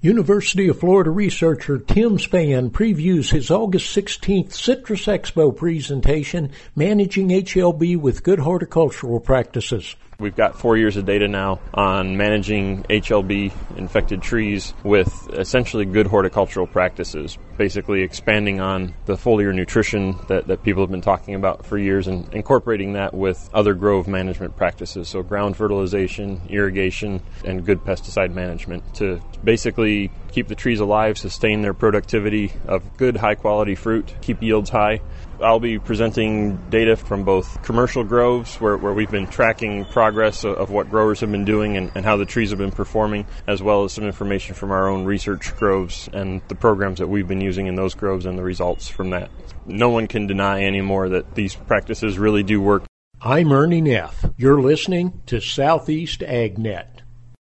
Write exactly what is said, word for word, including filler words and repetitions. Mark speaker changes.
Speaker 1: University of Florida researcher Tim Spann previews his August sixteenth Citrus Expo presentation, Managing H L B with Good Horticultural Practices.
Speaker 2: We've got four years of data now on managing H L B-infected trees with essentially good horticultural practices, basically expanding on the foliar nutrition that, that people have been talking about for years and incorporating that with other grove management practices, so ground fertilization, irrigation, and good pesticide management to basically keep the trees alive, sustain their productivity of good high-quality fruit, keep yields high. I'll be presenting data from both commercial groves, where, where we've been tracking progress of, of what growers have been doing and, and how the trees have been performing, as well as some information from our own research groves and the programs that we've been using in those groves and the results from that. No one can deny anymore that these practices really do work.
Speaker 1: I'm Ernie Neff. You're listening to Southeast AgNet.